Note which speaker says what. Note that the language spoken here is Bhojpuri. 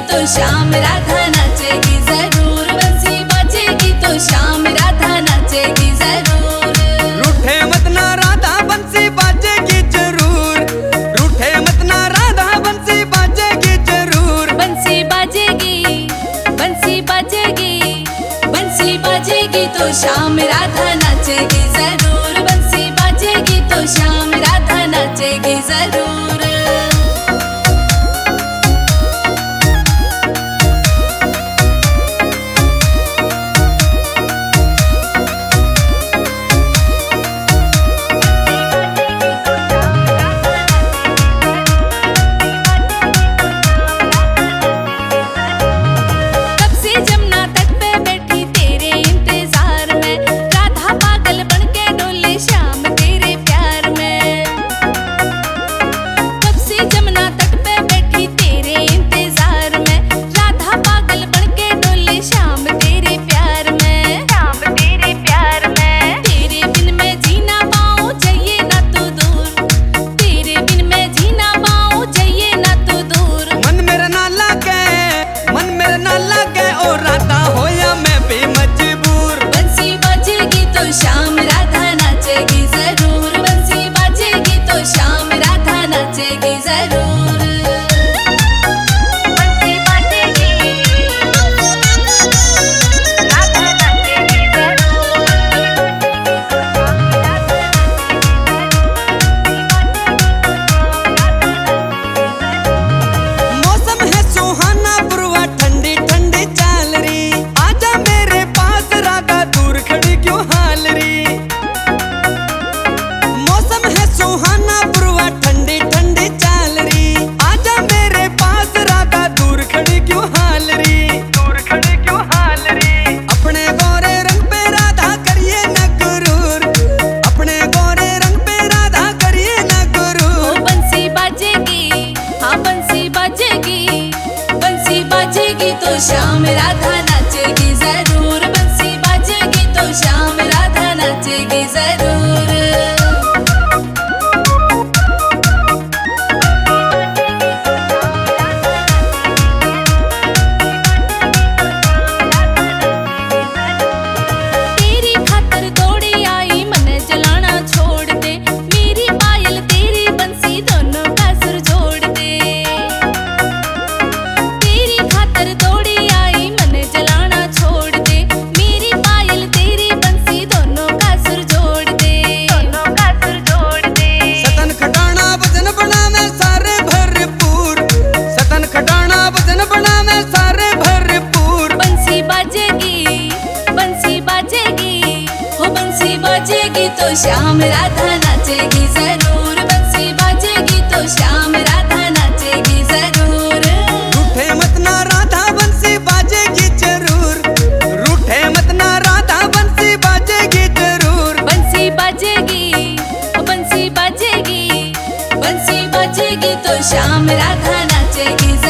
Speaker 1: तो शाम राधा नाचेगी जरूर, बंसी बजेगी तो शाम राधा नाचेगी जरूर।
Speaker 2: रूठे मत ना राधा बंसी बाजेगी जरूर, रूठे मत ना राधा बंसी बाजेगी जरूर।
Speaker 1: बंसी बाजेगी, बंसी बजेगी, बंसी बजेगी तो शाम राधा नाचेगी जरूर, बंसी बजेगी तो शाम राधा नाचेगी जरूर। शाम राधा नाचेगी जरूर, बंसी बजेगी तो शाम राधा नाचेगी जरूर। बंसी बजेगी, राधा नाचेगी जरूर।
Speaker 2: मौसम है सुहाना पुरवा ठंडी ठंडी चाल रही, आजा मेरे पास राधा दूर खड़ी क्यों हाल रही। मौसम है सुहाना पुरवा ठंडी ठंडी चाल रही, आजा मेरे पास राधा दूर खड़ी क्यों हाल रही, दूर खड़ी क्यों हाल रही। अपने गोरे रंग पे राधा करिए न गुरूर, अपने गोरे रंग पे राधा करिए न गुरूर।
Speaker 1: बंसी बजेगी, हाँ बंसी बजेगी, बंसी बजेगी तो शाम राधा नाचेगी जरूर, बंसी बजेगी तो शाम राधा नाचेगी जरूर। बजेगी तो शाम राधा नाचेगी जरूर, बंसी बजेगी तो शाम राधा नाचेगी जरूर।
Speaker 2: रूठे मत ना राधा बंसी बाजेगी जरूर, रूठे मत ना राधा बंसी बाजेगी जरूर।
Speaker 1: बंसी बजेगी, बंसी बजेगी, बंसी बजेगी तो शाम राधा नाचेगी।